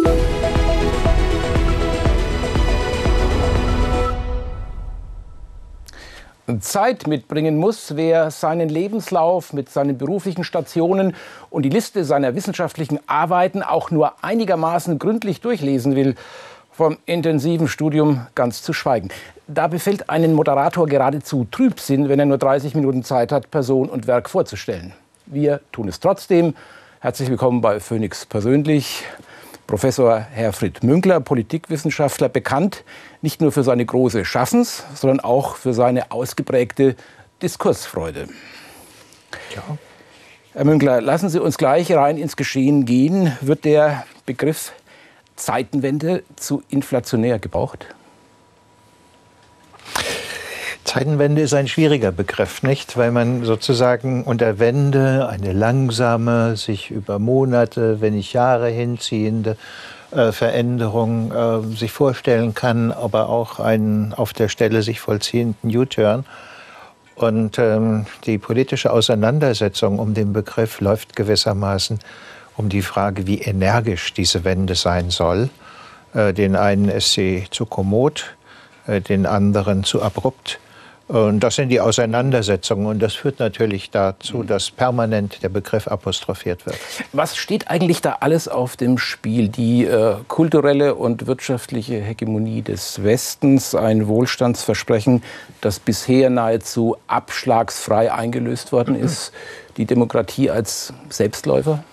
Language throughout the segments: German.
Zeit mitbringen muss, wer seinen Lebenslauf mit seinen beruflichen Stationen und die Liste seiner wissenschaftlichen Arbeiten auch nur einigermaßen gründlich durchlesen will, vom intensiven Studium ganz zu schweigen. Da befällt einen Moderator geradezu Trübsinn, wenn er nur 30 Minuten Zeit hat, Person und Werk vorzustellen. Wir tun es trotzdem. Herzlich willkommen bei Phoenix persönlich. Professor Herfried Münkler, Politikwissenschaftler, bekannt nicht nur für seine große Schaffens-, sondern auch für seine ausgeprägte Diskursfreude. Ja. Herr Münkler, lassen Sie uns gleich rein ins Geschehen gehen. Wird der Begriff Zeitenwende zu inflationär gebraucht? Zeitenwende ist ein schwieriger Begriff, nicht? Weil man sozusagen unter Wende eine langsame, sich über Monate, wenn nicht Jahre hinziehende Veränderung sich vorstellen kann, aber auch einen auf der Stelle sich vollziehenden U-Turn. Und die politische Auseinandersetzung um den Begriff läuft gewissermaßen um die Frage, wie energisch diese Wende sein soll. Den einen ist sie zu kommod, den anderen zu abrupt. Und das sind die Auseinandersetzungen. Und das führt natürlich dazu, dass permanent der Begriff apostrophiert wird. Was steht eigentlich da alles auf dem Spiel? Die kulturelle und wirtschaftliche Hegemonie des Westens, ein Wohlstandsversprechen, das bisher nahezu abschlagsfrei eingelöst worden ist, die Demokratie als Selbstläufer?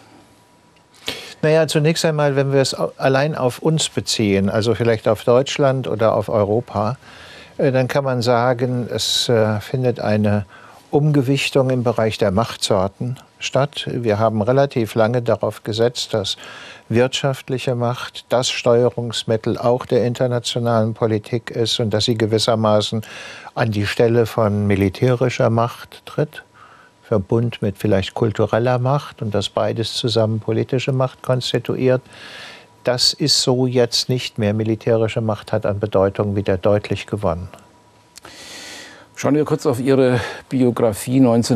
Naja, zunächst einmal, wenn wir es allein auf uns beziehen, also vielleicht auf Deutschland oder auf Europa, dann kann man sagen, es findet eine Umgewichtung im Bereich der Machtsorten statt. Wir haben relativ lange darauf gesetzt, dass wirtschaftliche Macht das Steuerungsmittel auch der internationalen Politik ist und dass sie gewissermaßen an die Stelle von militärischer Macht tritt, verbunden mit vielleicht kultureller Macht und dass beides zusammen politische Macht konstituiert. Das ist so jetzt nicht mehr. Militärische Macht hat an Bedeutung wieder deutlich gewonnen. Schauen wir kurz auf Ihre Biografie.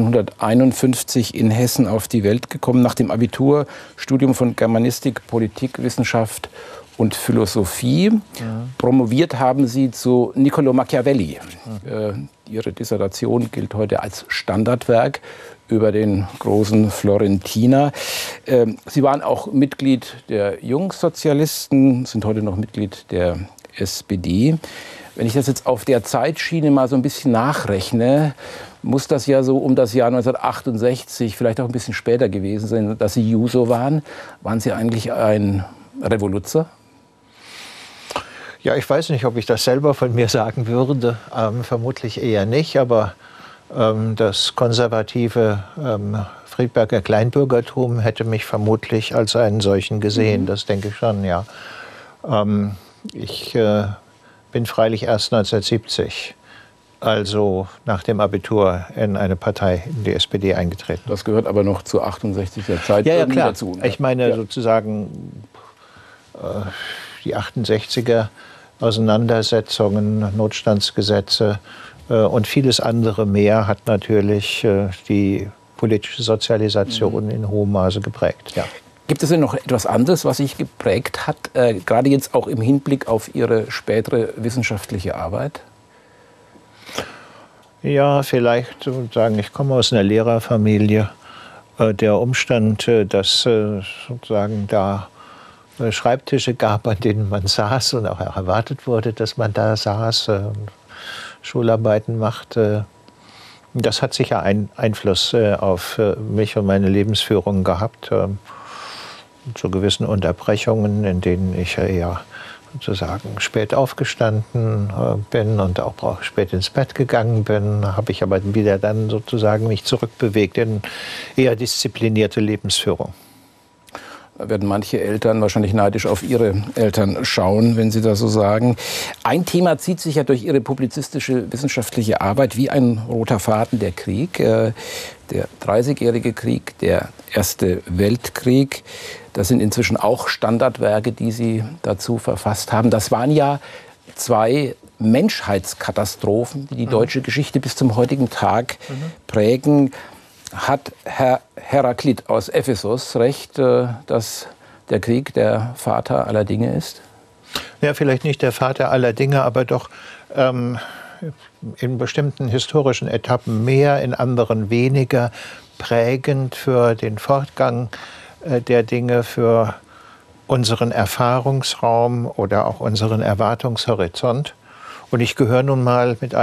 1951 in Hessen auf die Welt gekommen, nach dem Abitur, Studium von Germanistik, Politikwissenschaft und Philosophie. Ja. Promoviert haben Sie zu Niccolò Machiavelli. Ja. Ihre Dissertation gilt heute als Standardwerk über den großen Florentiner. Sie waren auch Mitglied der Jungsozialisten, sind heute noch Mitglied der SPD. Wenn ich das jetzt auf der Zeitschiene mal so ein bisschen nachrechne, muss das ja so um das Jahr 1968, vielleicht auch ein bisschen später gewesen sein, dass Sie Juso waren. Waren Sie eigentlich ein Revoluzer? Ja, ich weiß nicht, ob ich das selber von mir sagen würde. Vermutlich eher nicht, aber das konservative Friedberger Kleinbürgertum hätte mich vermutlich als einen solchen gesehen. Das denke ich schon, ja. Ich bin freilich erst 1970, also nach dem Abitur, in eine Partei, in die SPD eingetreten. Das gehört aber noch zur 68er Zeit ja, klar. dazu. Ich meine sozusagen die 68er Auseinandersetzungen, Notstandsgesetze und vieles andere mehr hat natürlich die politische Sozialisation in hohem Maße geprägt. Ja. Gibt es denn noch etwas anderes, was sich geprägt hat, gerade jetzt auch im Hinblick auf Ihre spätere wissenschaftliche Arbeit? Ja, vielleicht sagen, ich komme aus einer Lehrerfamilie. Der Umstand, dass sozusagen da Schreibtische gab, an denen man saß und auch erwartet wurde, dass man da saß, Schularbeiten machte. Das hat sicher einen Einfluss auf mich und meine Lebensführung gehabt. Zu gewissen Unterbrechungen, in denen ich ja sozusagen spät aufgestanden bin und auch spät ins Bett gegangen bin, habe ich aber wieder dann sozusagen mich zurückbewegt in eher disziplinierte Lebensführung. Da werden manche Eltern wahrscheinlich neidisch auf ihre Eltern schauen, wenn Sie das so sagen. Ein Thema zieht sich ja durch Ihre publizistische wissenschaftliche Arbeit wie ein roter Faden, der Krieg. Der 30-jährige Krieg, der Erste Weltkrieg. Das sind inzwischen auch Standardwerke, die Sie dazu verfasst haben. Das waren ja zwei Menschheitskatastrophen, die die deutsche Geschichte bis zum heutigen Tag prägen. Hat Herr Heraklit aus Ephesus recht, dass der Krieg der Vater aller Dinge ist? Ja, vielleicht nicht der Vater aller Dinge, aber doch in bestimmten historischen Etappen mehr, in anderen weniger prägend für den Fortgang der Dinge, für unseren Erfahrungsraum oder auch unseren Erwartungshorizont. Und ich gehöre nun mal mit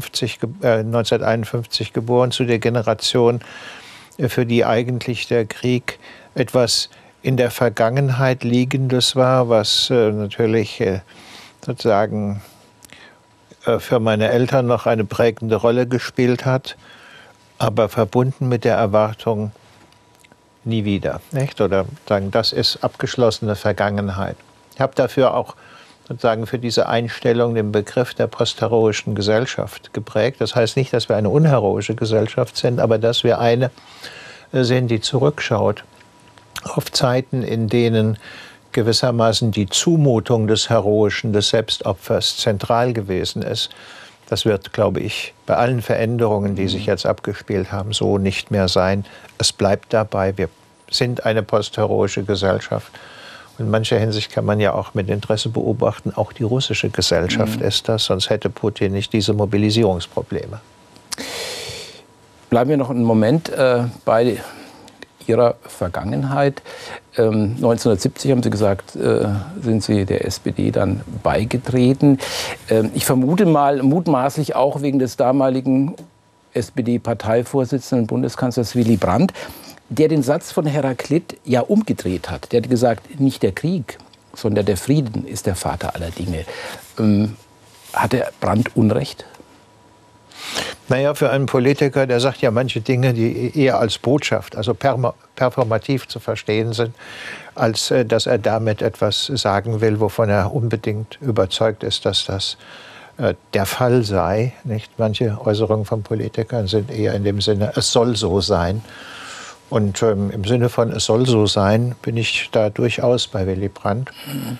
1951 geboren zu der Generation, für die eigentlich der Krieg etwas in der Vergangenheit Liegendes war, was natürlich sozusagen für meine Eltern noch eine prägende Rolle gespielt hat, aber verbunden mit der Erwartung, nie wieder, nicht? Oder sagen, das ist abgeschlossene Vergangenheit. Ich habe dafür auch sozusagen für diese Einstellung den Begriff der postheroischen Gesellschaft geprägt. Das heißt nicht, dass wir eine unheroische Gesellschaft sind, aber dass wir eine sind, die zurückschaut auf Zeiten, in denen gewissermaßen die Zumutung des Heroischen, des Selbstopfers zentral gewesen ist. Das wird, glaube ich, bei allen Veränderungen, die sich jetzt abgespielt haben, so nicht mehr sein. Es bleibt dabei, wir sind eine postheroische Gesellschaft. Und in mancher Hinsicht kann man ja auch mit Interesse beobachten, auch die russische Gesellschaft ist das, sonst hätte Putin nicht diese Mobilisierungsprobleme. Bleiben wir noch einen Moment bei Ihrer Vergangenheit. 1970, haben Sie gesagt, sind Sie der SPD dann beigetreten. Ich vermute mal, mutmaßlich auch wegen des damaligen SPD-Parteivorsitzenden Bundeskanzlers Willy Brandt, der den Satz von Heraklit ja umgedreht hat. Der hat gesagt, nicht der Krieg, sondern der Frieden ist der Vater aller Dinge. Hatte Brandt Unrecht? Naja, für einen Politiker, der sagt ja manche Dinge, die eher als Botschaft, also performativ zu verstehen sind, als dass er damit etwas sagen will, wovon er unbedingt überzeugt ist, dass das der Fall sei. Nicht? Manche Äußerungen von Politikern sind eher in dem Sinne, es soll so sein. Und im Sinne von es soll so sein, bin ich da durchaus bei Willy Brandt.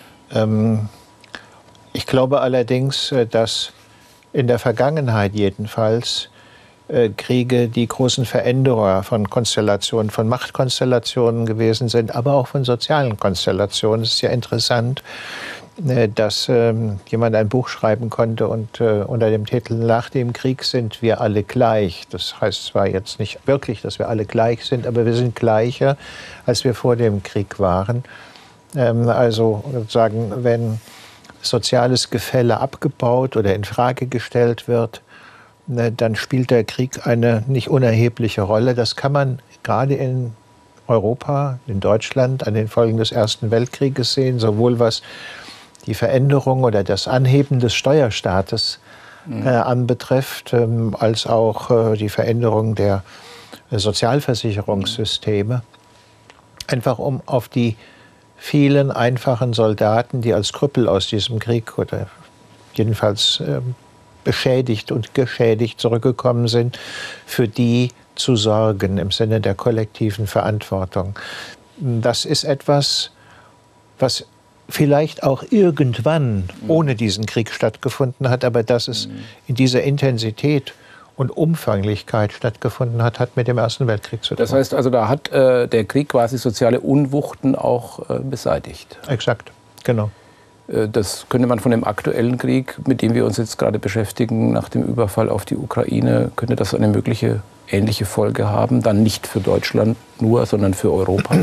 Ich glaube allerdings, dass in der Vergangenheit jedenfalls Kriege die großen Veränderer von Konstellationen, von Machtkonstellationen gewesen sind, aber auch von sozialen Konstellationen. Es ist ja interessant, dass jemand ein Buch schreiben konnte und unter dem Titel Nach dem Krieg sind wir alle gleich. Das heißt zwar jetzt nicht wirklich, dass wir alle gleich sind, aber wir sind gleicher, als wir vor dem Krieg waren. Also sozusagen, wenn soziales Gefälle abgebaut oder in Frage gestellt wird, dann spielt der Krieg eine nicht unerhebliche Rolle. Das kann man gerade in Europa, in Deutschland, an den Folgen des Ersten Weltkrieges sehen, sowohl was die Veränderung oder das Anheben des Steuerstaates anbetrifft, als auch die Veränderung der Sozialversicherungssysteme. Einfach um auf die vielen einfachen Soldaten, die als Krüppel aus diesem Krieg oder jedenfalls beschädigt und geschädigt zurückgekommen sind, für die zu sorgen im Sinne der kollektiven Verantwortung. Das ist etwas, was vielleicht auch irgendwann ohne diesen Krieg stattgefunden hat, aber dass es in dieser Intensität und Umfanglichkeit stattgefunden hat, hat mit dem Ersten Weltkrieg zu tun. Das heißt also, da hat der Krieg quasi soziale Unwuchten auch beseitigt. Exakt, genau. Das könnte man von dem aktuellen Krieg, mit dem wir uns jetzt gerade beschäftigen, nach dem Überfall auf die Ukraine, könnte das eine mögliche ähnliche Folge haben? Dann nicht für Deutschland nur, sondern für Europa?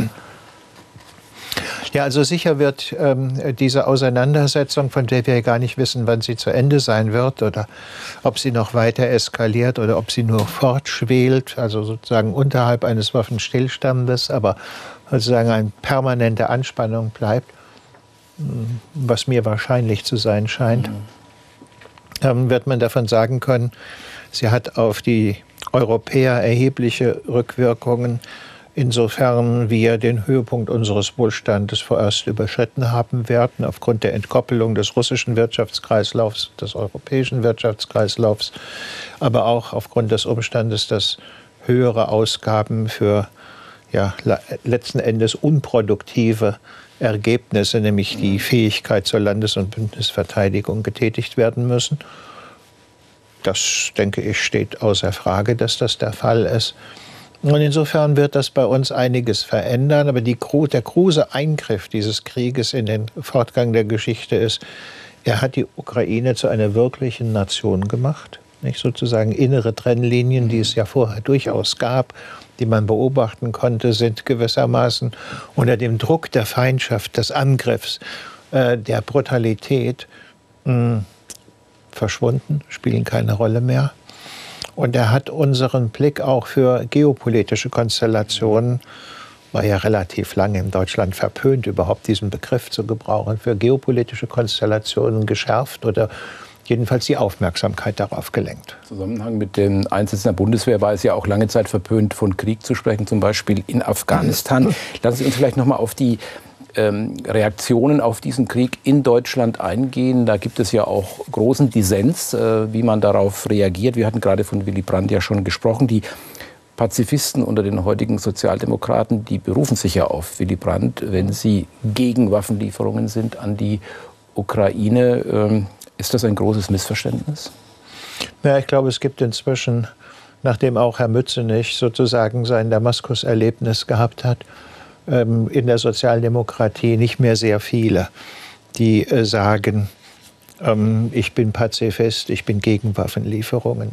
Ja, also sicher wird diese Auseinandersetzung, von der wir gar nicht wissen, wann sie zu Ende sein wird oder ob sie noch weiter eskaliert oder ob sie nur fortschwelt, also sozusagen unterhalb eines Waffenstillstandes, aber sozusagen eine permanente Anspannung bleibt, was mir wahrscheinlich zu sein scheint, wird man davon sagen können, sie hat auf die Europäer erhebliche Rückwirkungen, insofern wir den Höhepunkt unseres Wohlstandes vorerst überschritten haben werden, aufgrund der Entkoppelung des russischen Wirtschaftskreislaufs, des europäischen Wirtschaftskreislaufs, aber auch aufgrund des Umstandes, dass höhere Ausgaben für letzten Endes unproduktive Ergebnisse, nämlich die Fähigkeit zur Landes- und Bündnisverteidigung, getätigt werden müssen. Das, denke ich, steht außer Frage, dass das der Fall ist. Und insofern wird das bei uns einiges verändern. Aber der große Eingriff dieses Krieges in den Fortgang der Geschichte ist, er hat die Ukraine zu einer wirklichen Nation gemacht. Nicht sozusagen innere Trennlinien, die es ja vorher durchaus gab, die man beobachten konnte, sind gewissermaßen unter dem Druck der Feindschaft, des Angriffs, der Brutalität verschwunden, spielen keine Rolle mehr. Und er hat unseren Blick auch für geopolitische Konstellationen, war ja relativ lange in Deutschland verpönt, überhaupt diesen Begriff zu gebrauchen, für geopolitische Konstellationen geschärft oder jedenfalls die Aufmerksamkeit darauf gelenkt. Im Zusammenhang mit den Einsätzen der Bundeswehr war es ja auch lange Zeit verpönt, von Krieg zu sprechen, zum Beispiel in Afghanistan. Lassen Sie uns vielleicht noch mal auf die Reaktionen auf diesen Krieg in Deutschland eingehen. Da gibt es ja auch großen Dissens, wie man darauf reagiert. Wir hatten gerade von Willy Brandt ja schon gesprochen. Die Pazifisten unter den heutigen Sozialdemokraten, die berufen sich ja auf Willy Brandt, wenn sie gegen Waffenlieferungen sind an die Ukraine. Ist das ein großes Missverständnis? Ja, ich glaube, es gibt inzwischen, nachdem auch Herr Mützenich sozusagen sein Damaskus-Erlebnis gehabt hat, in der Sozialdemokratie nicht mehr sehr viele, die sagen, ich bin Pazifist, ich bin gegen Waffenlieferungen.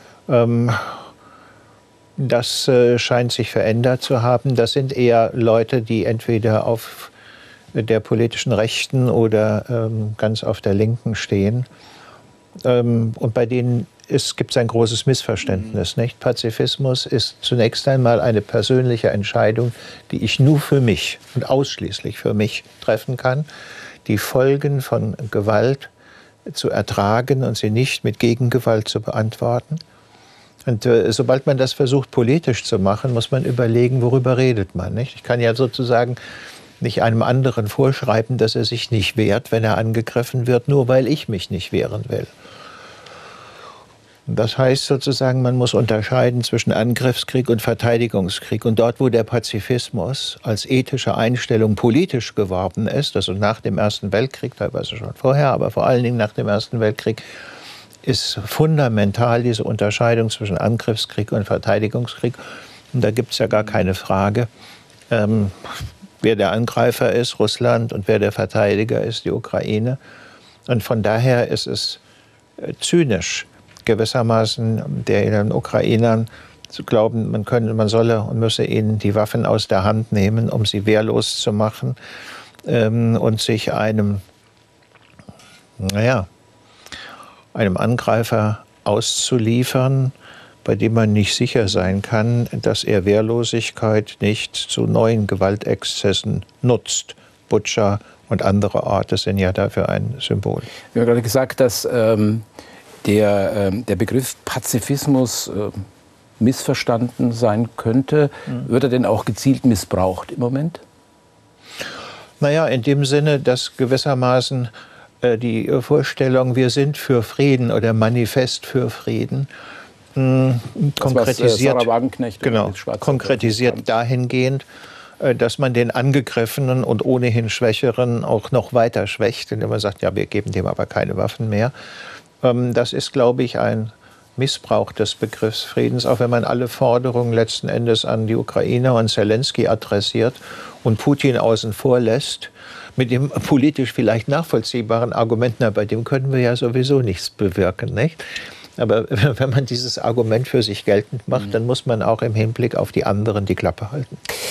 Das scheint sich verändert zu haben. Das sind eher Leute, die entweder auf der politischen Rechten oder ganz auf der Linken stehen. Und bei denen gibt es ein großes Missverständnis. Nicht? Pazifismus ist zunächst einmal eine persönliche Entscheidung, die ich nur für mich und ausschließlich für mich treffen kann. Die Folgen von Gewalt zu ertragen und sie nicht mit Gegengewalt zu beantworten. Und sobald man das versucht, politisch zu machen, muss man überlegen, worüber redet man. Nicht? Ich kann ja sozusagen nicht einem anderen vorschreiben, dass er sich nicht wehrt, wenn er angegriffen wird, nur weil ich mich nicht wehren will. Das heißt sozusagen, man muss unterscheiden zwischen Angriffskrieg und Verteidigungskrieg. Und dort, wo der Pazifismus als ethische Einstellung politisch geworden ist, also nach dem Ersten Weltkrieg, teilweise schon vorher, aber vor allen Dingen nach dem Ersten Weltkrieg, ist fundamental diese Unterscheidung zwischen Angriffskrieg und Verteidigungskrieg. Und da gibt es ja gar keine Frage, wer der Angreifer ist, Russland, und wer der Verteidiger ist, die Ukraine. Und von daher ist es zynisch, gewissermaßen den Ukrainern zu glauben, man solle und müsse ihnen die Waffen aus der Hand nehmen, um sie wehrlos zu machen und sich einem Angreifer auszuliefern, bei dem man nicht sicher sein kann, dass er Wehrlosigkeit nicht zu neuen Gewaltexzessen nutzt. Butscha und andere Orte sind ja dafür ein Symbol. Wir haben gerade gesagt, dass der Begriff Pazifismus missverstanden sein könnte. Wird er denn auch gezielt missbraucht im Moment? Naja, in dem Sinne, dass gewissermaßen die Vorstellung, wir sind für Frieden oder Manifest für Frieden, konkretisiert dahingehend, dass man den Angegriffenen und ohnehin Schwächeren auch noch weiter schwächt, indem man sagt, ja, wir geben dem aber keine Waffen mehr. Das ist, glaube ich, ein Missbrauch des Begriffs Friedens, auch wenn man alle Forderungen letzten Endes an die Ukrainer und Zelensky adressiert und Putin außen vor lässt, mit dem politisch vielleicht nachvollziehbaren Argument, na, bei dem können wir ja sowieso nichts bewirken, nicht? Aber wenn man dieses Argument für sich geltend macht, dann muss man auch im Hinblick auf die anderen die Klappe halten.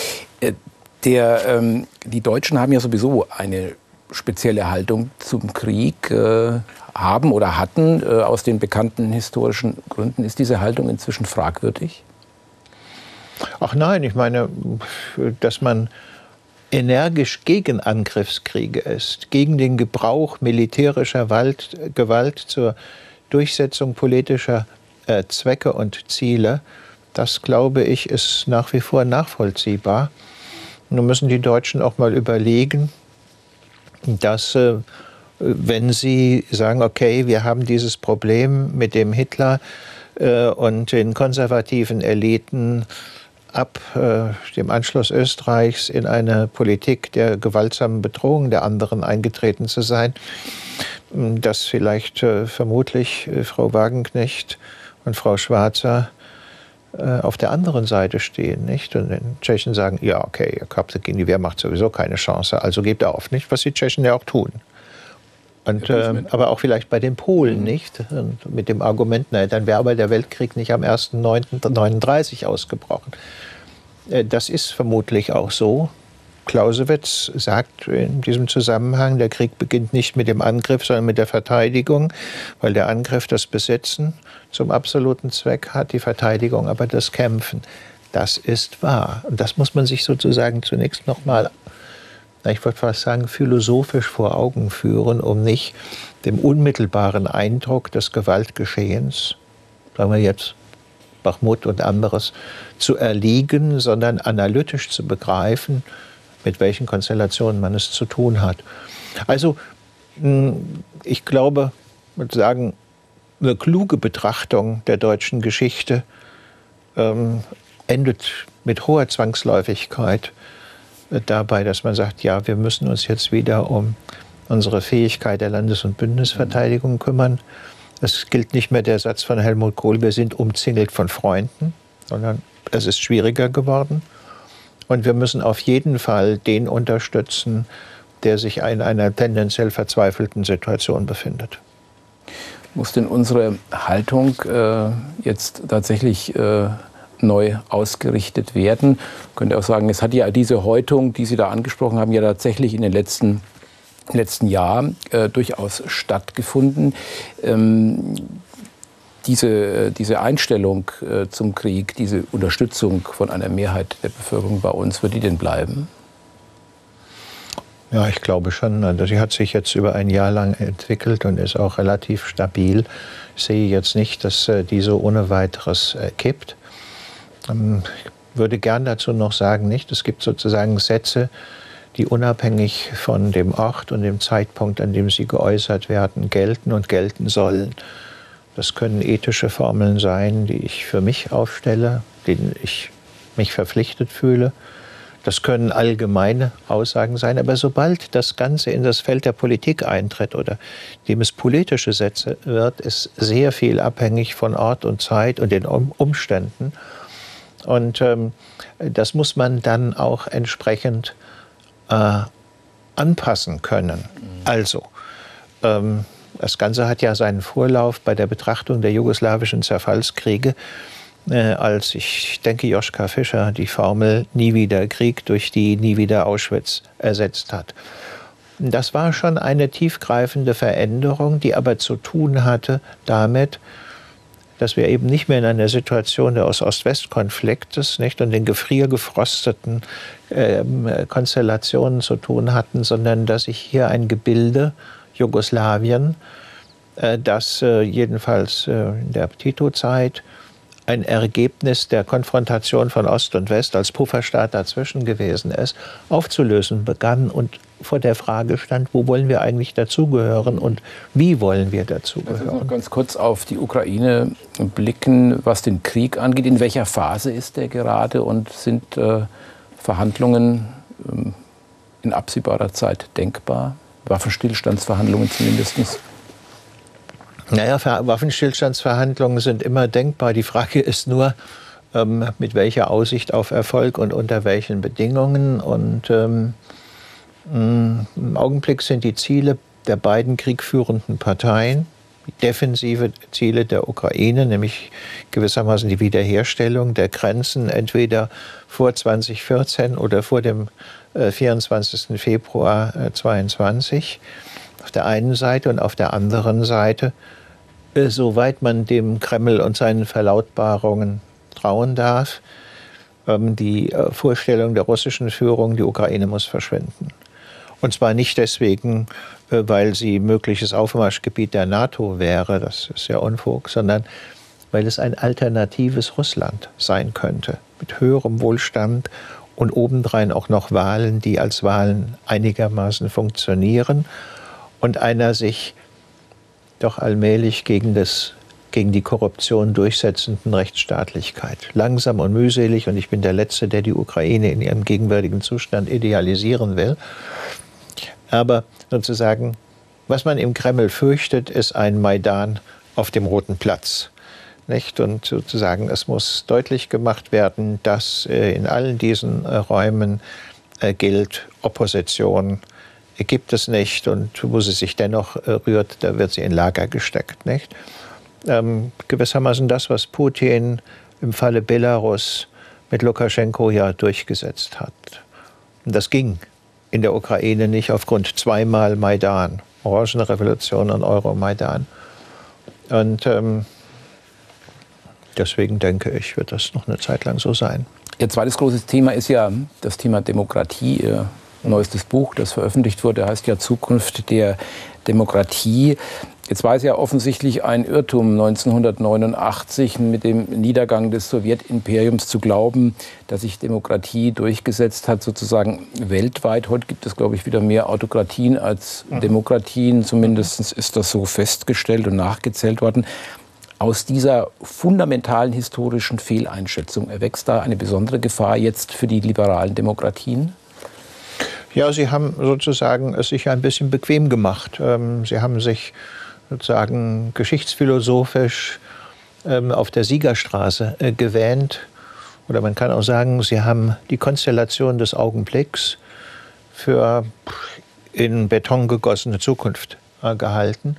Die Deutschen haben ja sowieso eine spezielle Haltung zum Krieg, haben oder hatten, aus den bekannten historischen Gründen. Ist diese Haltung inzwischen fragwürdig? Ach nein, ich meine, dass man energisch gegen Angriffskriege ist, gegen den Gebrauch militärischer Gewalt zur Durchsetzung politischer Zwecke und Ziele, das, glaube ich, ist nach wie vor nachvollziehbar. Nun müssen die Deutschen auch mal überlegen, dass wenn sie sagen, okay, wir haben dieses Problem mit dem Hitler und den konservativen Eliten ab dem Anschluss Österreichs in eine Politik der gewaltsamen Bedrohung der anderen eingetreten zu sein, dass vielleicht vermutlich Frau Wagenknecht und Frau Schwarzer auf der anderen Seite stehen, nicht? Und die Tschechen sagen, ja, okay, ihr habt gegen die Wehrmacht sowieso keine Chance, also gebt auf, nicht? Was die Tschechen ja auch tun. Und, aber auch vielleicht bei den Polen, nicht? Und mit dem Argument, naja, dann wäre aber der Weltkrieg nicht am 1.9.39 ausgebrochen. Das ist vermutlich auch so. Clausewitz sagt in diesem Zusammenhang, der Krieg beginnt nicht mit dem Angriff, sondern mit der Verteidigung, weil der Angriff das Besetzen zum absoluten Zweck hat, die Verteidigung aber das Kämpfen. Das ist wahr. Und das muss man sich sozusagen zunächst noch mal, ich würde fast sagen, philosophisch vor Augen führen, um nicht dem unmittelbaren Eindruck des Gewaltgeschehens, sagen wir jetzt Bachmut und anderes, zu erliegen, sondern analytisch zu begreifen, mit welchen Konstellationen man es zu tun hat. Also ich glaube, ich würde sagen, eine kluge Betrachtung der deutschen Geschichte endet mit hoher Zwangsläufigkeit dabei, dass man sagt, ja, wir müssen uns jetzt wieder um unsere Fähigkeit der Landes- und Bündnisverteidigung kümmern. Es gilt nicht mehr der Satz von Helmut Kohl, wir sind umzingelt von Freunden, sondern es ist schwieriger geworden. Und wir müssen auf jeden Fall den unterstützen, der sich in einer tendenziell verzweifelten Situation befindet. Muss denn unsere Haltung jetzt tatsächlich neu ausgerichtet werden? Man könnte auch sagen, es hat ja diese Häutung, die Sie da angesprochen haben, ja tatsächlich in den letzten Jahren durchaus stattgefunden. Diese Einstellung zum Krieg, diese Unterstützung von einer Mehrheit der Bevölkerung bei uns, wird die denn bleiben? Ja, ich glaube schon. Also sie hat sich jetzt über ein Jahr lang entwickelt und ist auch relativ stabil. Ich sehe jetzt nicht, dass die so ohne weiteres kippt. Ich würde gern dazu noch sagen, nicht? Es gibt sozusagen Sätze, die unabhängig von dem Ort und dem Zeitpunkt, an dem sie geäußert werden, gelten und gelten sollen. Das können ethische Formeln sein, die ich für mich aufstelle, denen ich mich verpflichtet fühle. Das können allgemeine Aussagen sein. Aber sobald das Ganze in das Feld der Politik eintritt oder dem es politische Sätze wird, ist sehr viel abhängig von Ort und Zeit und den Umständen. Und das muss man dann auch entsprechend anpassen können. Also, das Ganze hat ja seinen Vorlauf bei der Betrachtung der jugoslawischen Zerfallskriege, als, ich denke, Joschka Fischer die Formel "Nie wieder Krieg" durch die "Nie wieder Auschwitz" ersetzt hat. Das war schon eine tiefgreifende Veränderung, die aber zu tun hatte damit, dass wir eben nicht mehr in einer Situation des Ost-West-Konfliktes nicht und den gefriergefrosteten Konstellationen zu tun hatten, sondern dass sich hier ein Gebilde, Jugoslawien, das jedenfalls in der Tito-Zeit ein Ergebnis der Konfrontation von Ost und West als Pufferstaat dazwischen gewesen ist, aufzulösen begann und vor der Frage stand, wo wollen wir eigentlich dazugehören und wie wollen wir dazugehören. Lass uns noch ganz kurz auf die Ukraine blicken, was den Krieg angeht. In welcher Phase ist der gerade und sind Verhandlungen in absehbarer Zeit denkbar? Waffenstillstandsverhandlungen zumindest? Naja, Waffenstillstandsverhandlungen sind immer denkbar. Die Frage ist nur, mit welcher Aussicht auf Erfolg und unter welchen Bedingungen. Und im Augenblick sind die Ziele der beiden kriegführenden Parteien, die defensive Ziele der Ukraine, nämlich gewissermaßen die Wiederherstellung der Grenzen entweder vor 2014 oder vor dem 24. Februar 2022 auf der einen Seite und auf der anderen Seite, soweit man dem Kreml und seinen Verlautbarungen trauen darf, die Vorstellung der russischen Führung, die Ukraine muss verschwinden. Und zwar nicht deswegen, weil sie mögliches Aufmarschgebiet der NATO wäre, das ist ja Unfug, sondern weil es ein alternatives Russland sein könnte, mit höherem Wohlstand und obendrein auch noch Wahlen, die als Wahlen einigermaßen funktionieren und einer sich doch allmählich gegen die Korruption durchsetzenden Rechtsstaatlichkeit. Langsam und mühselig, und ich bin der Letzte, der die Ukraine in ihrem gegenwärtigen Zustand idealisieren will. Aber sozusagen, was man im Kreml fürchtet, ist ein Maidan auf dem Roten Platz. nicht? Und sozusagen, es muss deutlich gemacht werden, dass in allen diesen Räumen gilt, Opposition gibt es nicht, und wo sie sich dennoch rührt, da wird sie in Lager gesteckt, nicht? Gewissermaßen das, was Putin im Falle Belarus mit Lukaschenko ja durchgesetzt hat. Und das ging in der Ukraine nicht aufgrund zweimal Maidan, Orangenrevolution und Euromaidan. Und deswegen denke ich, wird das noch eine Zeit lang so sein. Ihr zweites großes Thema ist ja das Thema Demokratie. Ihr neuestes Buch, das veröffentlicht wurde, heißt ja Zukunft der Demokratie. Jetzt war es ja offensichtlich ein Irrtum 1989 mit dem Niedergang des Sowjetimperiums zu glauben, dass sich Demokratie durchgesetzt hat, sozusagen weltweit. Heute gibt es, glaube ich, wieder mehr Autokratien als Demokratien. Zumindest ist das so festgestellt und nachgezählt worden. Aus dieser fundamentalen historischen Fehleinschätzung erwächst da eine besondere Gefahr jetzt für die liberalen Demokratien? Ja, sie haben sozusagen es sich ein bisschen bequem gemacht. Sie haben sich sozusagen geschichtsphilosophisch auf der Siegerstraße gewähnt. Oder man kann auch sagen, sie haben die Konstellation des Augenblicks für in Beton gegossene Zukunft gehalten.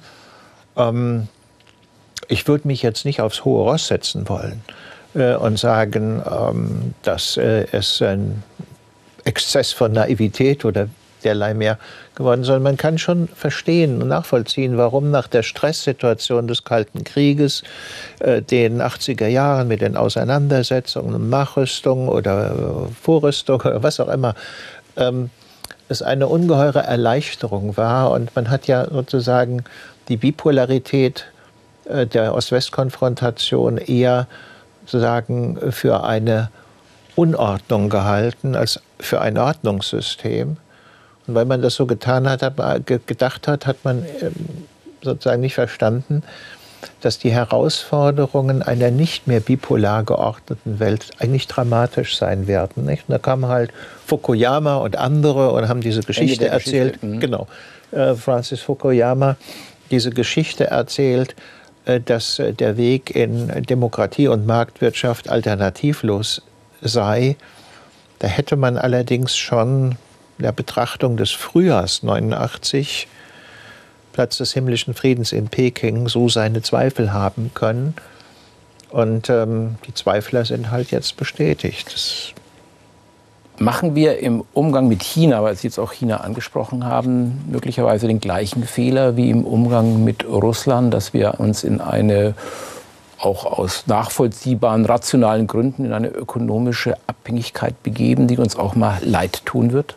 Ich würde mich jetzt nicht aufs hohe Ross setzen wollen und sagen, dass es ein Exzess von Naivität oder derlei mehr geworden, sondern man kann schon verstehen und nachvollziehen, warum nach der Stresssituation des Kalten Krieges, den 80er Jahren mit den Auseinandersetzungen, Nachrüstung oder Vorrüstung oder was auch immer, es eine ungeheure Erleichterung war. Und man hat ja sozusagen die Bipolarität der Ost-West-Konfrontation eher sozusagen für eine Unordnung gehalten als für ein Ordnungssystem. Und weil man das so getan hat, gedacht hat, hat man sozusagen nicht verstanden, dass die Herausforderungen einer nicht mehr bipolar geordneten Welt eigentlich dramatisch sein werden. Nicht? Und da kamen halt Fukuyama und andere und haben diese Geschichte erzählt. Genau, Francis Fukuyama, diese Geschichte erzählt, dass der Weg in Demokratie und Marktwirtschaft alternativlos sei. Da hätte man allerdings schon in der Betrachtung des Frühjahrs 89, Platz des himmlischen Friedens in Peking, so seine Zweifel haben können. Und die Zweifler sind halt jetzt bestätigt. Machen wir im Umgang mit China, weil Sie jetzt auch China angesprochen haben, möglicherweise den gleichen Fehler wie im Umgang mit Russland, dass wir uns in eine, auch aus nachvollziehbaren, rationalen Gründen, in eine ökonomische Abhängigkeit begeben, die uns auch mal leid tun wird?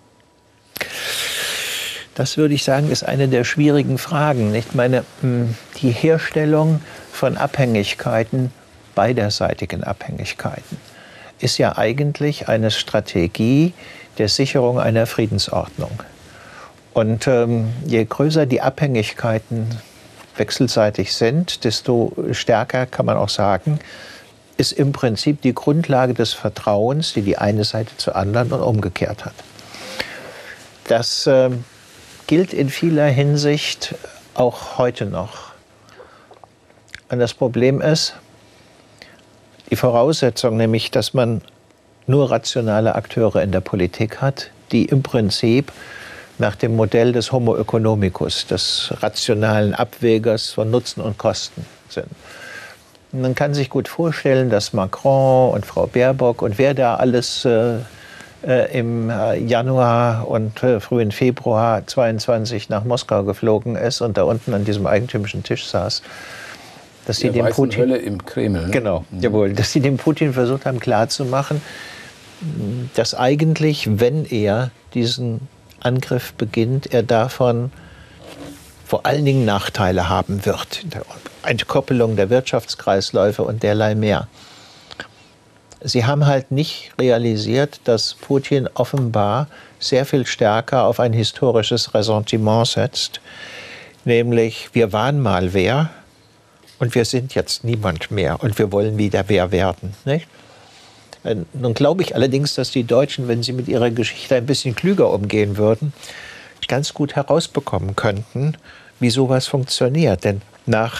Das würde ich sagen, ist eine der schwierigen Fragen. Ich meine, die Herstellung von Abhängigkeiten, beiderseitigen Abhängigkeiten, ist ja eigentlich eine Strategie der Sicherung einer Friedensordnung. Und je größer die Abhängigkeiten wechselseitig sind, desto stärker, kann man auch sagen, ist im Prinzip die Grundlage des Vertrauens, die die eine Seite zur anderen und umgekehrt hat. Das gilt in vieler Hinsicht auch heute noch. Und das Problem ist, die Voraussetzung, nämlich, dass man nur rationale Akteure in der Politik hat, die im Prinzip nach dem Modell des Homo economicus, des rationalen Abwägers von Nutzen und Kosten sind. Und man kann sich gut vorstellen, dass Macron und Frau Baerbock und wer da alles im Januar und frühen Februar 22 nach Moskau geflogen ist und da unten an diesem eigentümlichen Tisch saß, dass die dem Putin Hölle im Kreml, ne? Genau, jawohl, dass die dem Putin versucht haben klarzumachen, dass eigentlich, wenn er diesen Angriff beginnt, er davon vor allen Dingen Nachteile haben wird, der Entkoppelung der Wirtschaftskreisläufe und derlei mehr. Sie haben halt nicht realisiert, dass Putin offenbar sehr viel stärker auf ein historisches Ressentiment setzt, nämlich wir waren mal wer und wir sind jetzt niemand mehr und wir wollen wieder wer werden. Nicht? Nun glaube ich allerdings, dass die Deutschen, wenn sie mit ihrer Geschichte ein bisschen klüger umgehen würden, ganz gut herausbekommen könnten, wie sowas funktioniert. Denn nach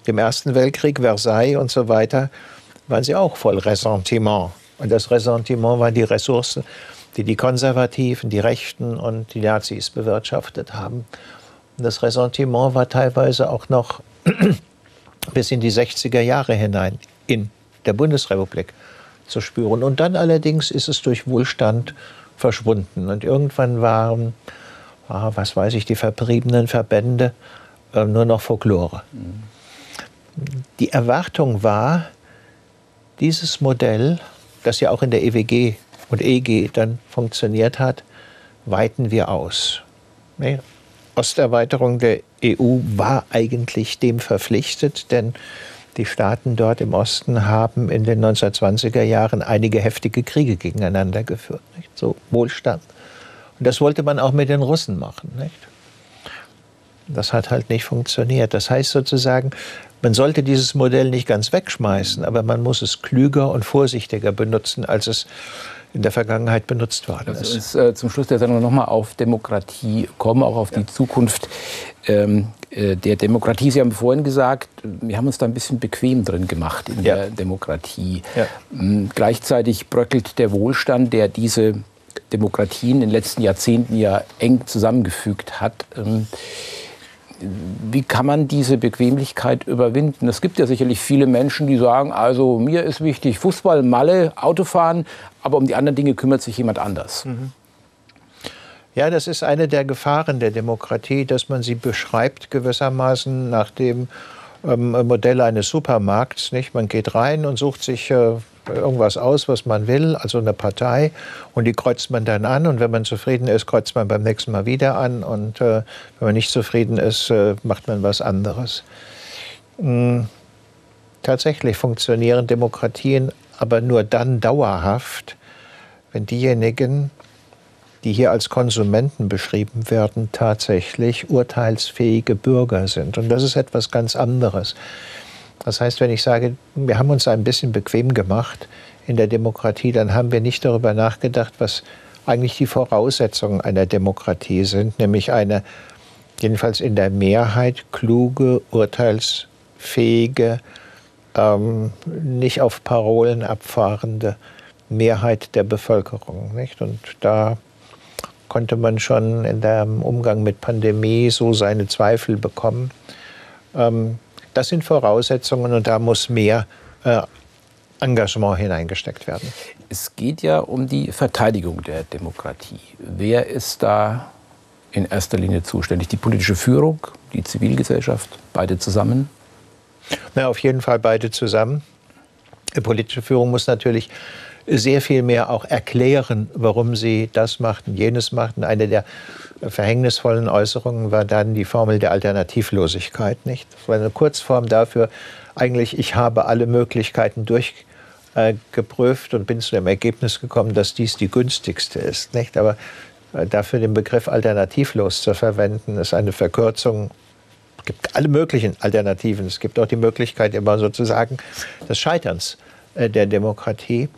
dem Ersten Weltkrieg, Versailles und so weiter, waren sie auch voll Ressentiment. Und das Ressentiment war die Ressource, die die Konservativen, die Rechten und die Nazis bewirtschaftet haben. Und das Ressentiment war teilweise auch noch bis in die 60er Jahre hinein in der Bundesrepublik zu spüren. Und dann allerdings ist es durch Wohlstand verschwunden. Und irgendwann waren, was weiß ich, die vertriebenen Verbände nur noch Folklore. Die Erwartung war, dieses Modell, das ja auch in der EWG und EG dann funktioniert hat, weiten wir aus. Nee, Osterweiterung der EU war eigentlich dem verpflichtet, denn die Staaten dort im Osten haben in den 1920er Jahren einige heftige Kriege gegeneinander geführt. Nicht? So Wohlstand. Und das wollte man auch mit den Russen machen. Nicht? Das hat halt nicht funktioniert. Das heißt sozusagen, man sollte dieses Modell nicht ganz wegschmeißen, aber man muss es klüger und vorsichtiger benutzen, als es in der Vergangenheit benutzt worden ist. Lass uns zum Schluss der Sendung noch mal auf Demokratie kommen, auch auf die Zukunft der Demokratie. Sie haben vorhin gesagt, wir haben uns da ein bisschen bequem drin gemacht in der Demokratie. Ja. Gleichzeitig bröckelt der Wohlstand, der diese Demokratien in den letzten Jahrzehnten ja eng zusammengefügt hat. Wie kann man diese Bequemlichkeit überwinden? Es gibt ja sicherlich viele Menschen, die sagen, also mir ist wichtig Fußball, Malle, Autofahren, aber um die anderen Dinge kümmert sich jemand anders. Ja, das ist eine der Gefahren der Demokratie, dass man sie beschreibt gewissermaßen nach dem Modell eines Supermarkts. Nicht? Man geht rein und sucht sich irgendwas aus, was man will, also eine Partei, und die kreuzt man dann an, und wenn man zufrieden ist, kreuzt man beim nächsten Mal wieder an, und wenn man nicht zufrieden ist, macht man was anderes. Tatsächlich funktionieren Demokratien aber nur dann dauerhaft, wenn diejenigen, die hier als Konsumenten beschrieben werden, tatsächlich urteilsfähige Bürger sind. Und das ist etwas ganz anderes. Das heißt, wenn ich sage, wir haben uns ein bisschen bequem gemacht in der Demokratie, dann haben wir nicht darüber nachgedacht, was eigentlich die Voraussetzungen einer Demokratie sind, nämlich eine, jedenfalls in der Mehrheit, kluge, urteilsfähige, nicht auf Parolen abfahrende Mehrheit der Bevölkerung. Nicht? Und da konnte man schon in dem Umgang mit Pandemie so seine Zweifel bekommen. Das sind Voraussetzungen, und da muss mehr Engagement hineingesteckt werden. Es geht ja um die Verteidigung der Demokratie. Wer ist da in erster Linie zuständig? Die politische Führung, die Zivilgesellschaft, beide zusammen? Na, auf jeden Fall beide zusammen. Die politische Führung muss natürlich sehr viel mehr auch erklären, warum sie das macht und jenes macht. Und eine der verhängnisvollen Äußerungen war dann die Formel der Alternativlosigkeit. Nicht? Das war eine Kurzform dafür, eigentlich, ich habe alle Möglichkeiten durchgeprüft und bin zu dem Ergebnis gekommen, dass dies die günstigste ist. Nicht? Aber dafür den Begriff alternativlos zu verwenden, ist eine Verkürzung. Es gibt alle möglichen Alternativen. Es gibt auch die Möglichkeit immer sozusagen des Scheiterns der Demokratie.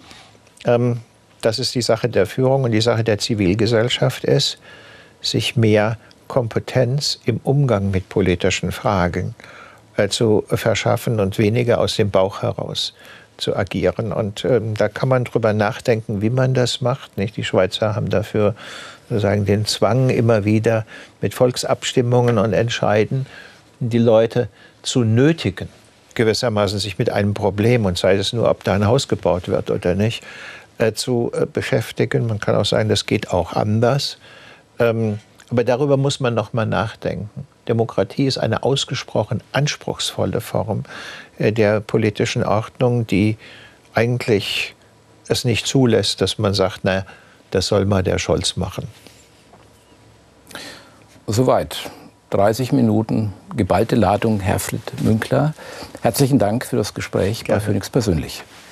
Das ist die Sache der Führung, und die Sache der Zivilgesellschaft ist, sich mehr Kompetenz im Umgang mit politischen Fragen zu verschaffen und weniger aus dem Bauch heraus zu agieren. Und da kann man drüber nachdenken, wie man das macht. Nicht? Die Schweizer haben dafür sozusagen den Zwang, immer wieder mit Volksabstimmungen und Entscheiden die Leute zu nötigen, gewissermaßen sich mit einem Problem, und sei es nur, ob da ein Haus gebaut wird oder nicht, zu beschäftigen. Man kann auch sagen, das geht auch anders. Aber darüber muss man noch mal nachdenken. Demokratie ist eine ausgesprochen anspruchsvolle Form der politischen Ordnung, die eigentlich es nicht zulässt, dass man sagt, na, das soll mal der Scholz machen. Soweit. 30 Minuten geballte Ladung, Herr Flitt-Münkler. Herzlichen Dank für das Gespräch bei Phoenix Persönlich.